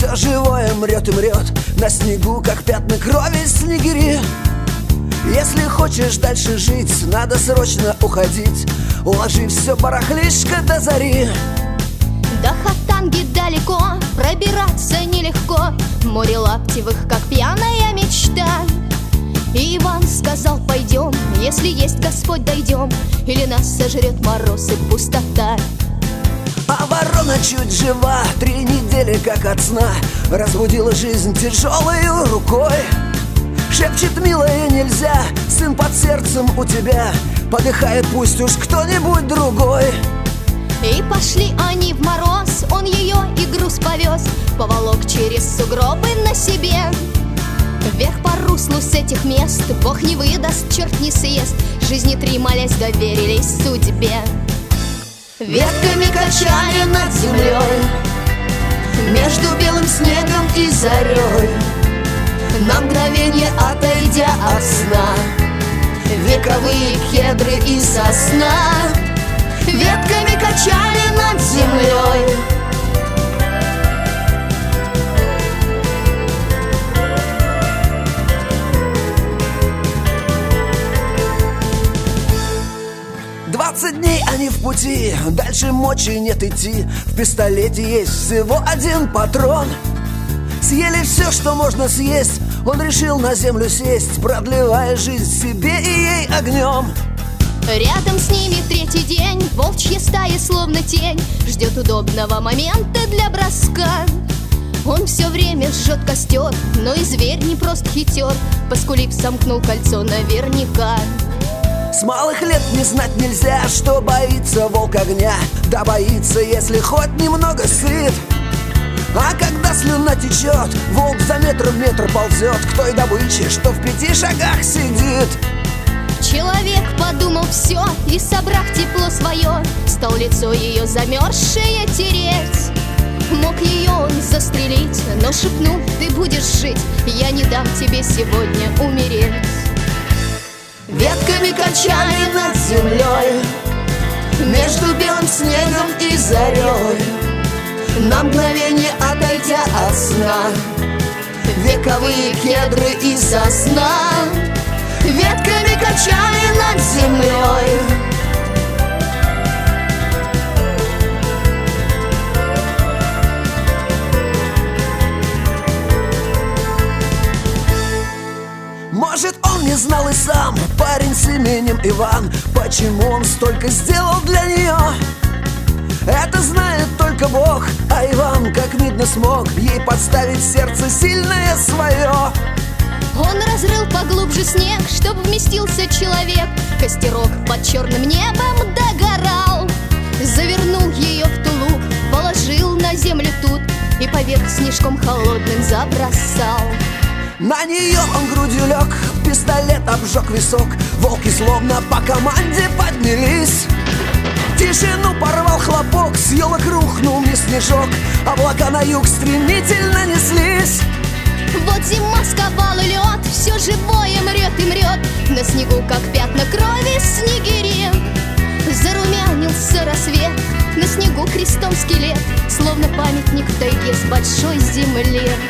Все живое мрет и мрет на снегу, как пятна крови снегири. Если хочешь дальше жить, надо срочно уходить, уложи все барахлишко до зари. До Хатанги далеко, пробираться нелегко, море лаптевых, как пьяная мечта. И Иван сказал: пойдем, если есть Господь, дойдем, или нас сожрет мороз и пустота. А ворона чуть жива, 3 недели как от сна, разбудила жизнь тяжелой рукой. Шепчет: милая, нельзя, сын под сердцем у тебя, подыхает пусть уж кто-нибудь другой. И пошли они в мороз, он ее и груз повез, поволок через сугробы на себе. Вверх по руслу с этих мест Бог не выдаст, черт не съест, жизни 3, молясь, доверились судьбе. Ветками качали над землей, между белым снегом и зарей, на мгновенье отойдя от сна, вековые кедры и сосна. Ветками качали над землей. «20 дней они в пути, дальше мочи нет идти, в пистолете есть всего 1 патрон. Съели все, что можно съесть, он решил на землю сесть, продлевая жизнь себе и ей огнем. Рядом с ними 3-й день, волчья стая словно тень ждет удобного момента для броска. Он все время жжет костер, но и зверь не просто хитер, поскулив, сомкнул кольцо наверняка. С малых лет не знать нельзя, что боится волк огня, да боится, если хоть немного сыт. А когда слюна течет, волк за метр ползет к той добыче, что в 5 шагах сидит. Человек подумал все и, собрав тепло свое, стал лицо ее замерзшее тереть. Мог ее он застрелить, но шепнул: ты будешь жить, я не дам тебе сегодня умереть. Ветками качали над землей, между белым снегом и зарей, на мгновенье отойдя от сна, вековые кедры и сосна. Ветками качали над землей. Может, он не знал и сам, парень с именем Иван, почему он столько сделал для нее. Это знает только Бог, а Иван, как видно, смог ей подставить сердце сильное свое. Он разрыл поглубже снег, чтоб вместился человек, костерок под черным небом догорал. Завернул ее в тулуп, положил на землю тут и поверх снежком холодным забросал. На нее он грудью лег, пистолет обжег висок, волки словно по команде поднялись. Тишину порвал хлопок, с елок рухнул не снежок, облака на юг стремительно неслись. Вот зима сковала лед, все живое мрет и мрет, на снегу, как пятна крови снегири. Зарумянился рассвет, на снегу крестом скелет, словно памятник в тайге с большой земли.